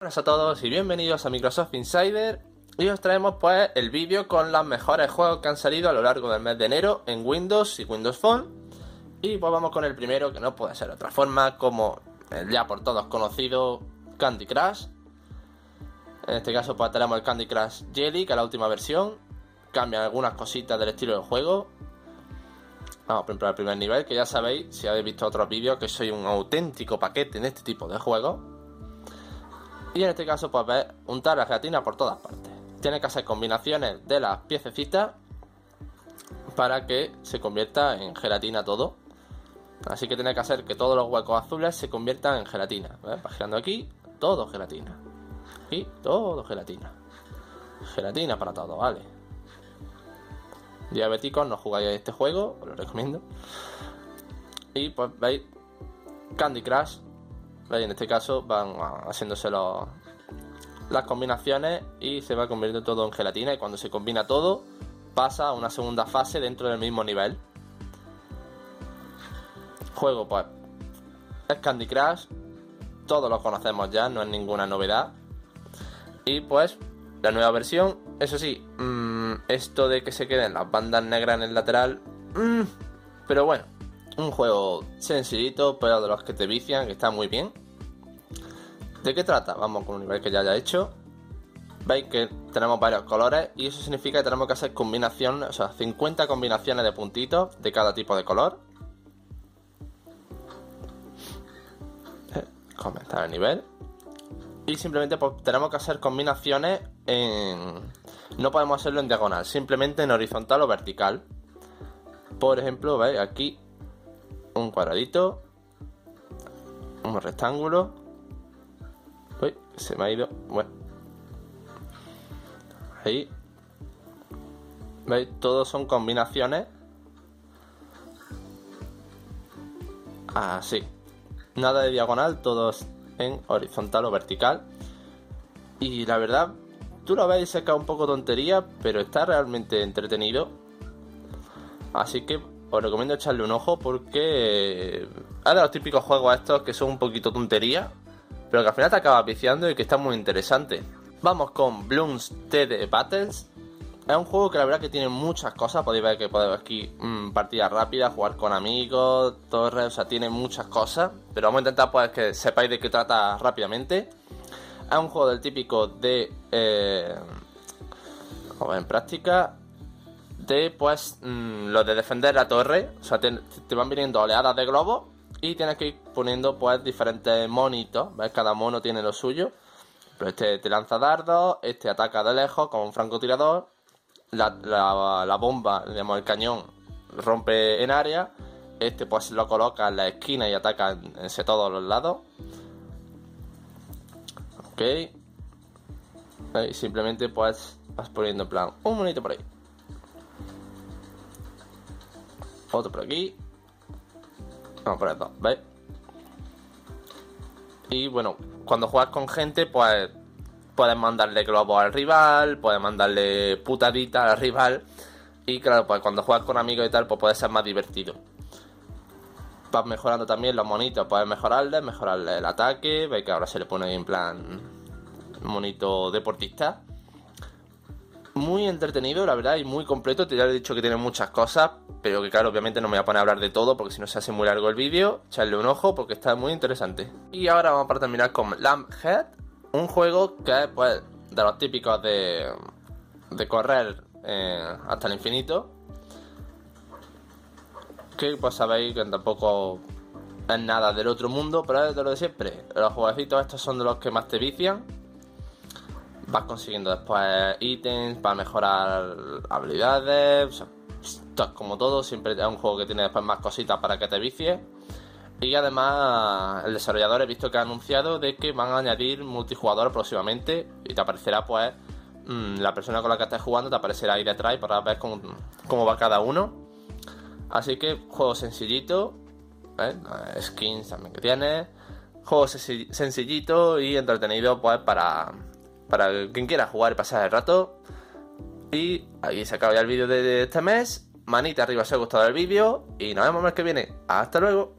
Buenas a todos y bienvenidos a Microsoft Insider. Y os traemos pues el vídeo con los mejores juegos que han salido a lo largo del mes de enero en Windows y Windows Phone. Y pues vamos con el primero, que no puede ser de otra forma, como el ya por todos conocido Candy Crush. En este caso pues tenemos el Candy Crush Jelly, que es la última versión. Cambian algunas cositas del estilo del juego. Vamos por ejemplo al primer nivel, que ya sabéis, si habéis visto otros vídeos, que soy un auténtico paquete en este tipo de juegos. Y en este caso pues ves untar la gelatina por todas partes. Tienes que hacer combinaciones de las piececitas para que se convierta en gelatina todo. Así que tienes que hacer que todos los huecos azules se conviertan en gelatina. ¿Ves? Vas girando aquí, todo gelatina. Y todo gelatina. Gelatina para todo, vale. Diabéticos, no jugáis a este juego, os lo recomiendo. Y pues veis Candy Crush. ¿Veis? En este caso van haciéndose las combinaciones y se va convirtiendo todo en gelatina. Y cuando se combina todo, pasa a una segunda fase dentro del mismo nivel. Juego pues es Candy Crush. Todos lo conocemos ya, no es ninguna novedad. Y pues la nueva versión, eso sí, esto de que se queden las bandas negras en el lateral, pero bueno, un juego sencillito, pero de los que te vician, que está muy bien. ¿De qué trata? Vamos con un nivel que ya haya hecho. Veis que tenemos varios colores y eso significa que tenemos que hacer combinaciones, o sea, 50 combinaciones de puntitos de cada tipo de color. Comenzar el nivel. Y simplemente pues, tenemos que hacer combinaciones en... No podemos hacerlo en diagonal, simplemente en horizontal o vertical. Por ejemplo, veis aquí un cuadradito, un rectángulo. Uy, se me ha ido. Bueno. Ahí. ¿Veis? Todos son combinaciones. Así. Nada de diagonal, todos en horizontal o vertical. Y la verdad, tú lo ves y se cae un poco tontería, pero está realmente entretenido. Así que os recomiendo echarle un ojo porque es de los típicos juegos estos que son un poquito tontería, pero que al final te acabas viciando y que está muy interesante. Vamos con Bloons TD Battles. Es un juego que la verdad que tiene muchas cosas. Podéis ver que podéis aquí partidas rápidas, jugar con amigos, torres, o sea, tiene muchas cosas. Pero vamos a intentar pues que sepáis de qué trata rápidamente. Es un juego del típico de... vamos a ver en práctica. De pues lo de defender la torre. O sea, te van viniendo oleadas de globos y tienes que ir poniendo pues diferentes monitos. ¿Ves? Cada mono tiene lo suyo. Pero este te lanza dardos, este ataca de lejos como un francotirador. La bomba, digamos el cañón, rompe en área. Este pues lo coloca en la esquina y ataca en todos los lados. Ok. Y simplemente pues vas poniendo en plan un monito por ahí, otro por aquí, vamos a poner dos, ¿veis? Y bueno, cuando juegas con gente pues puedes mandarle globos al rival, puedes mandarle putaditas al rival. Y claro, pues cuando juegas con amigos y tal, pues puede ser más divertido. Vas mejorando también los monitos, puedes mejorarle el ataque. Veis que ahora se le pone en plan monito deportista. Muy entretenido, la verdad, y muy completo. Te ya he dicho que tiene muchas cosas, pero que claro, obviamente no me voy a poner a hablar de todo, porque si no se hace muy largo el vídeo. Echarle un ojo porque está muy interesante. Y ahora vamos para terminar con Lamphead. Un juego que es pues de los típicos de correr hasta el infinito. Que pues sabéis que tampoco es nada del otro mundo, pero es de lo de siempre. Los jueguecitos estos son de los que más te vician. Vas consiguiendo después ítems para mejorar habilidades. O sea, esto es como todo, siempre es un juego que tiene después más cositas para que te vicies. Y además el desarrollador he visto que ha anunciado de que van a añadir multijugador próximamente. Y te aparecerá pues la persona con la que estés jugando, te aparecerá ahí detrás y podrás ver cómo va cada uno. Así que juego sencillito, skins también que tiene. Juego sencillito y entretenido pues para quien quiera jugar y pasar el rato. Y aquí se acaba ya el vídeo de este mes. Manita arriba si os ha gustado el vídeo y nos vemos el mes que viene. Hasta luego.